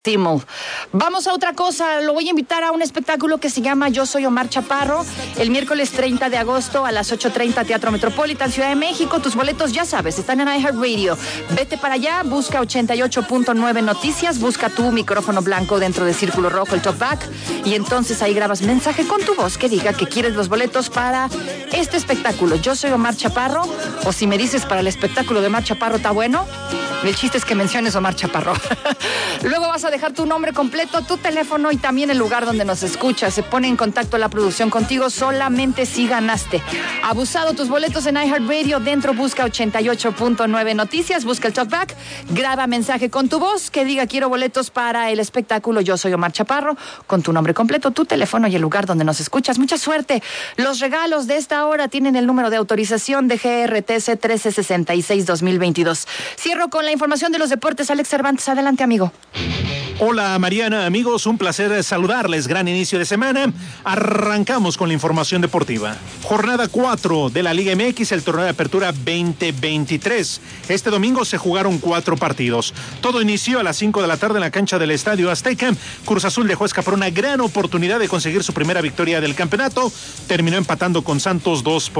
Timul. Vamos a otra cosa, lo voy a invitar a un espectáculo que se llama Yo Soy Omar Chaparro, el miércoles 30 de agosto a las 8:30, Teatro Metropolitan, Ciudad de México. Tus boletos, ya sabes, están en iHeartRadio. Vete para allá, busca 88.9 Noticias, busca tu micrófono blanco dentro de Círculo Rojo, el talkback, y entonces ahí grabas mensaje con tu voz que diga que quieres los boletos para este espectáculo, Yo Soy Omar Chaparro, o si me dices para el espectáculo de Omar Chaparro está bueno, el chiste es que menciones Omar Chaparro. Luego vas a dejar tu nombre completo, tu teléfono y también el lugar donde nos escuchas. Se pone en contacto la producción contigo solamente si ganaste. Abusado, tus boletos en iHeartRadio. Dentro busca 88.9 Noticias, busca el talkback, graba mensaje con tu voz que diga quiero boletos para el espectáculo Yo Soy Omar Chaparro, con tu nombre completo, tu teléfono y el lugar donde nos escuchas. Mucha suerte. Los regalos de esta hora tienen el número de autorización de GRTC 1366-2022. Cierro con la información de los deportes. Alex Cervantes, adelante, amigo. Hola Mariana, amigos, un placer saludarles. Gran inicio de semana. Arrancamos con la información deportiva. Jornada 4 de la Liga MX, el torneo de apertura 2023. Este domingo se jugaron 4 partidos. Todo inició a las 5 de la tarde en la cancha del Estadio Azteca. Cruz Azul dejó escapar una gran oportunidad de conseguir su primera victoria del campeonato. Terminó empatando con Santos 2-2.